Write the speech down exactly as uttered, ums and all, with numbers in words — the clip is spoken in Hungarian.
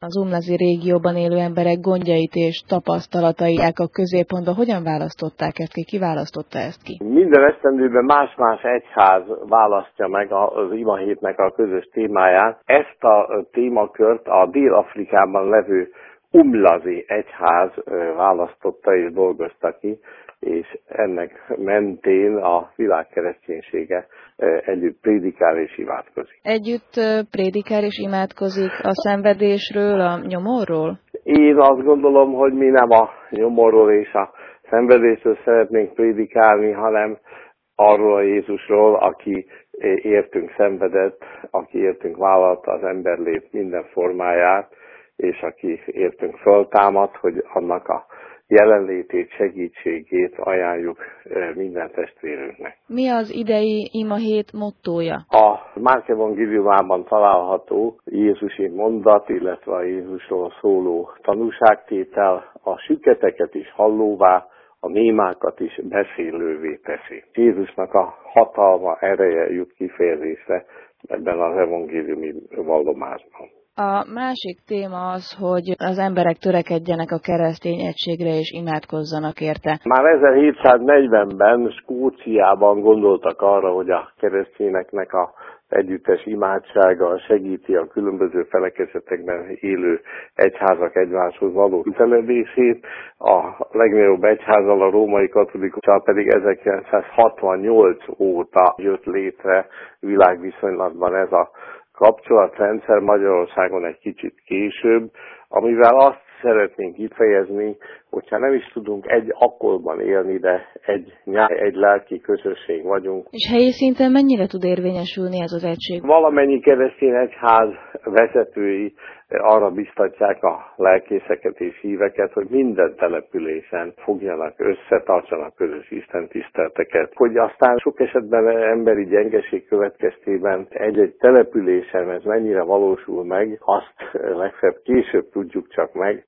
Az Umlazi régióban élő emberek gondjait és tapasztalatait a középpontba. Hogyan választották ezt ki? Ki választotta ezt ki? Minden esztendőben más-más egyház választja meg az ima hétnek a közös témáját. Ezt a témakört a Dél-Afrikában levő Umlazi egyház választotta és dolgozta ki, és ennek mentén a világ kereszténysége együtt prédikál és imádkozik. Együtt prédikál és imádkozik a szenvedésről, a nyomorról? Én azt gondolom, hogy mi nem a nyomorról és a szenvedésről szeretnénk prédikálni, hanem arról a Jézusról, aki értünk szenvedett, aki értünk vállalta az emberlét minden formáját, és aki értünk föltámadt, hogy annak a jelenlétét, segítségét ajánljuk minden testvérünknek. Mi az idei ima hét mottója? A Márk evangéliumában található Jézusi mondat, illetve a Jézusról szóló tanúságtétel a süketeket is hallóvá, a némákat is beszélővé teszi. Jézusnak a hatalma, ereje jut kifejezésre ebben az evangéliumi vallomásban. A másik téma az, hogy az emberek törekedjenek a keresztény egységre és imádkozzanak érte. Már ezerhétszáznegyvenben Skóciában gondoltak arra, hogy a keresztényeknek a együttes imádsága segíti a különböző felekezetekben élő egyházak egymáshoz való közeledését. A legnagyobb egyházal, a római katolikussal pedig ezerkilencszázhatvannyolc óta jött létre világviszonylatban ez a kapcsolatrendszer, Magyarországon egy kicsit később, amivel azt szeretnénk kifejezni, hogyha nem is tudunk egy akkorban élni, de egy nyelv, egy lelki közösség vagyunk. És helyi szinten mennyire tud érvényesülni ez az egység? Valamennyi keresztény egyház vezetői arra biztatják a lelkészeket és híveket, hogy minden településen fogjanak össze, tartsanak közös istentiszteleteket, hogy aztán sok esetben emberi gyengeség következtében egy-egy településen ez mennyire valósul meg, azt legfeljebb később tudjuk csak meg.